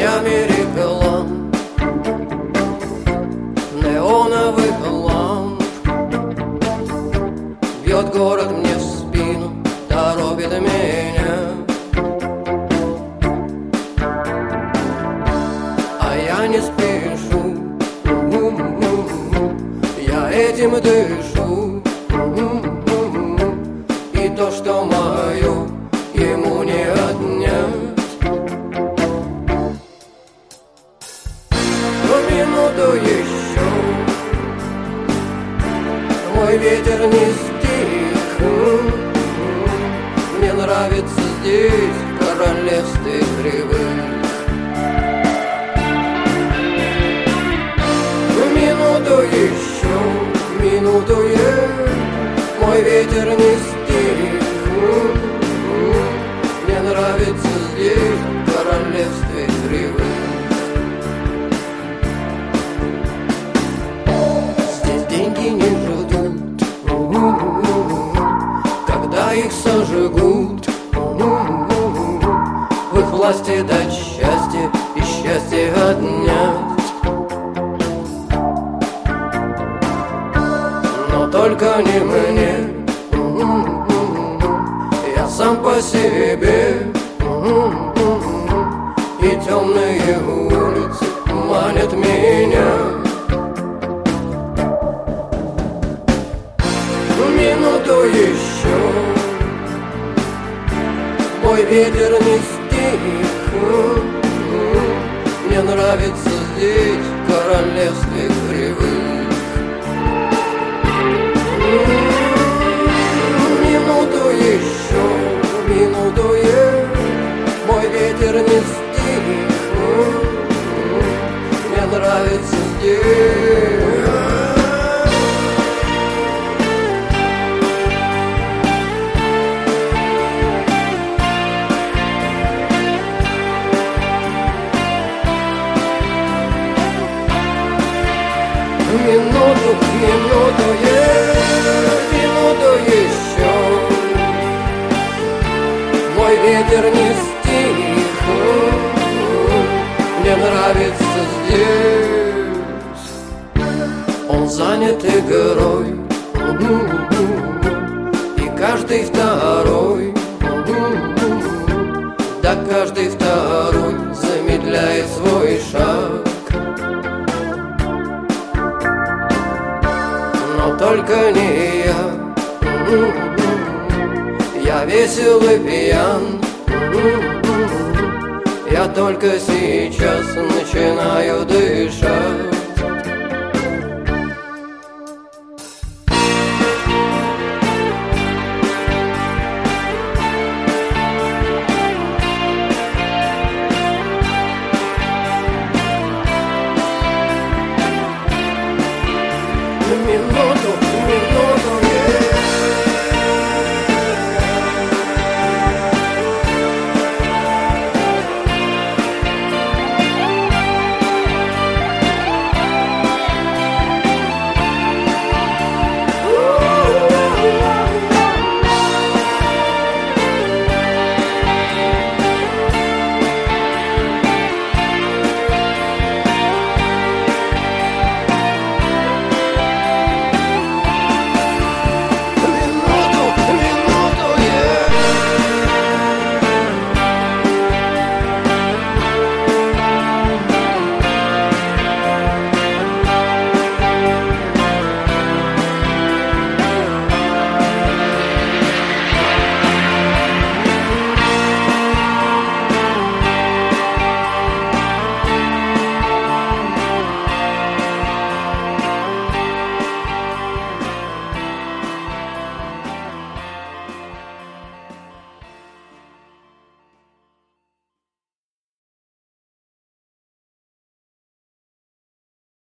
огнями реклам, неоновых ламп. Бьет город мне в спину, торопит меня, а я не спешу, я этим дышу. И то, что мое, ему не отнять. Но минуту еще, мой ветер не стих. Мне нравится здесь, в королевстве кривых. Минуту еще, минуту мой ветер не стих. Мне нравится здесь, в королевстве кривых. Здесь деньги не ждут, когда их сожгут. В их власти дать счастье и счастье отнять. Но только не мне, я сам по себе. И темные улицы манят меня. Минуту еще, мой ветер не стих. Мне нравится здесь, в королевстве кривых. Минуту еще, минуту мой ветер не стих. Мне нравится здесь. Минуту, минуту еще, мой ветер не стих. Мне нравится здесь. Он занят игрой, и каждый второй, да каждый второй замедляет свой шаг. Но только не я весел и пьян. Я только сейчас начинаю дышать.